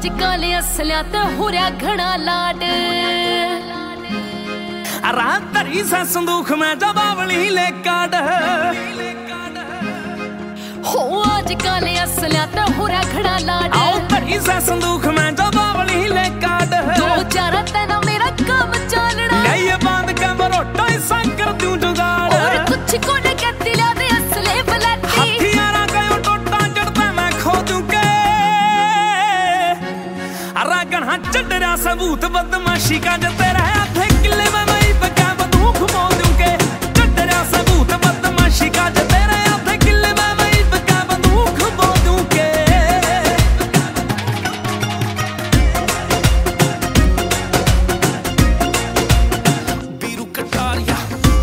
आजकल असलिया ते हुरिया घना लाड रात तरी सा संदूक में जबावली ले काट हो आजकल असलिया ते हुरिया घना लाड आओ तरी सा संदूक में जबावली ले काट दो चार तेना मेरा काम चलना ले ये बांध के बरोटा ऐसा कर दूं जुगाड़ और कुछ को न कहती ला दे असले बलती हथियारा गयो टोटा जड़ता मैं खो दूं के अरे गणा चढ़ा सबूत बदमाशी का जते रहे थे किले में मैं बका बंदूक मो दूं के चढ़ा सबूत बदमाशी का जते रहे थे किले में मैं बका बंदूक मो दूं के बीरू कटारिया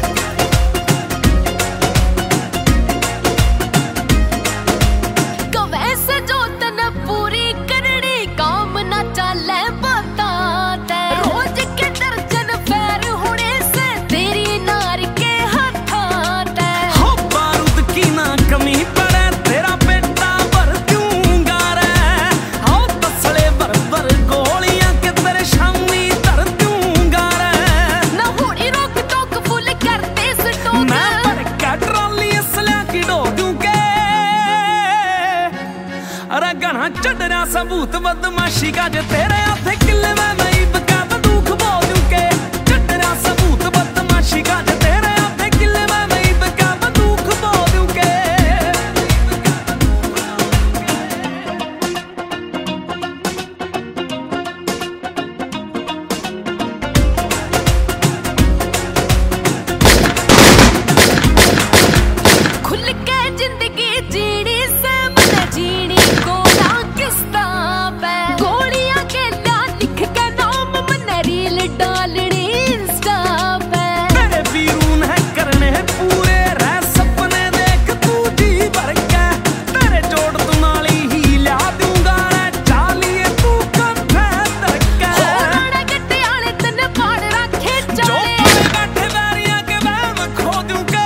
कवैसे जो तन पूरी करनी काम ना चले पता ते रोज के दर्जन पैर होने से तेरी नार के हाथों ते हो बारूद की ना कमी पड़े तेरा पेटा भर दूंगा रे हो तसले भर भर गोलियां के तेरे शामी धर दूंगा रे ना होड़ी रोक टोक फुल करते सटोक मैं भर के ट्रॉली असलिया की डो दूंगे अरे गणा चढ़ा सबूत बदमाशी का जो तेरे हाथे किले में मैं बका बंदूक बो दूंगे चढ़ा सबूत बदमाशी का जो तेरे हाथे किले में मैं बका बंदूक बो दूंगे खुल के जिंदगी जीनी से मन जीनी को ना किस्ता पे गोलियां के ला लिख के नाम मन रील डालनी इंस्टा पे तेरे वीरून है करने पूरे रह सपने देख तू जी भर के तेरे जोड़ तू नाली ही ला दूंगा रे चालिए तू कंठे धड़के होड़ा गट्टे आले तन पाड़ रखे जो चले पड़े बैठे बैरिया के वहम खो दूंगे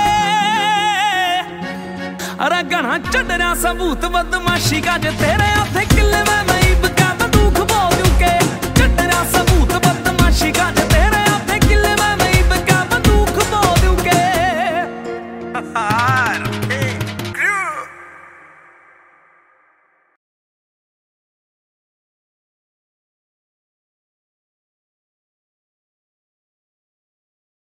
अरे गणा चढ़ा सबूत बदमाशी का जो तेरे हाथे किले में मैं बका बंदूक बो दूंगे चढ़ा सबूत बदमाशी का जो तेरे हाथे किले में